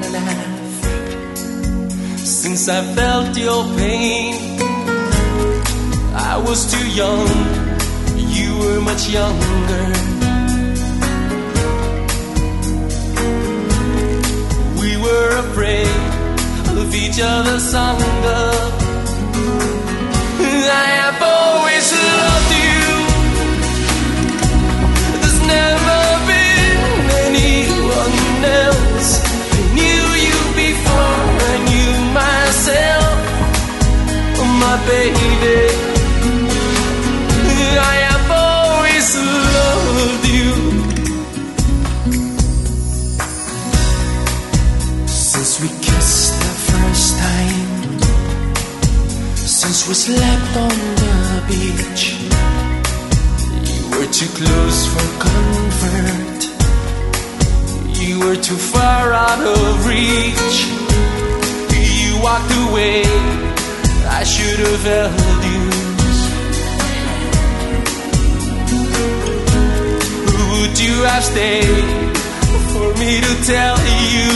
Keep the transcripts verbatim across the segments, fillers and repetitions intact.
half since I felt your pain. I was too young, you were much younger. We were afraid of each other's hunger. I have always loved you. There's never been anyone else. I knew you before I knew myself, my baby. I have always loved you. Since we kissed the first time, since we slept on the beach, you were too close for comfort, you were too far out of reach. You walked away, I should have held you. Would you have stayed for me to tell you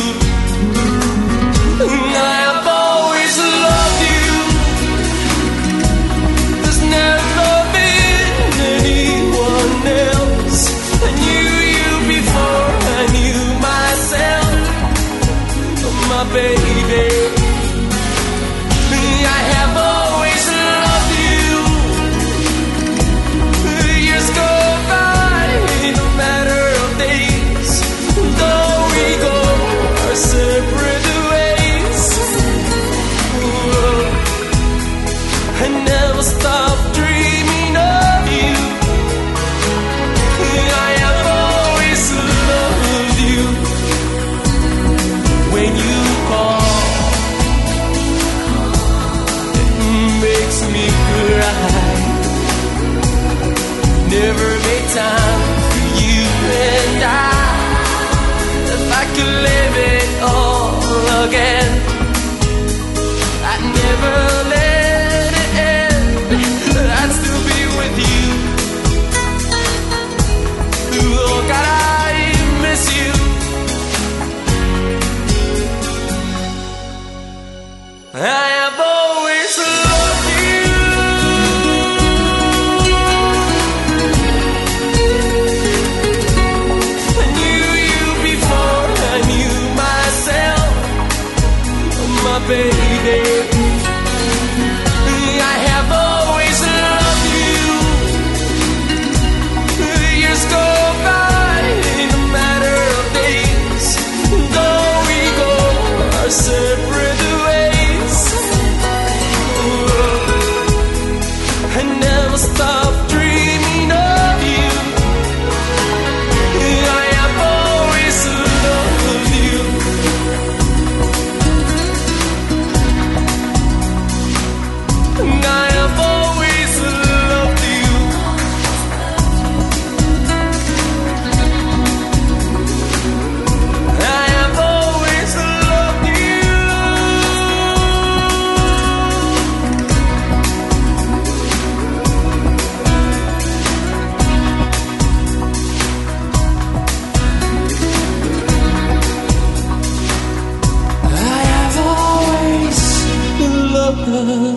I have always loved you? There's never been anyone else. I knew you before I knew myself, my baby. I have always loved you. Years go by, no matter of days, though we go our separate ways. Whoa. I never stop dreaming of you. I have always loved you. When you call, makes me cry. Never made time for you and I. If I could live it all again, I'd never let it end. I'd still be with you. Oh God, I miss you. I have always loved you. I knew you before I knew myself, my baby. I have always loved you. Years go by, no matter of days, though we go our separate ways. I never stop dreaming of you. I have always loved you. I have always loved you. I have always loved you. I have always loved you.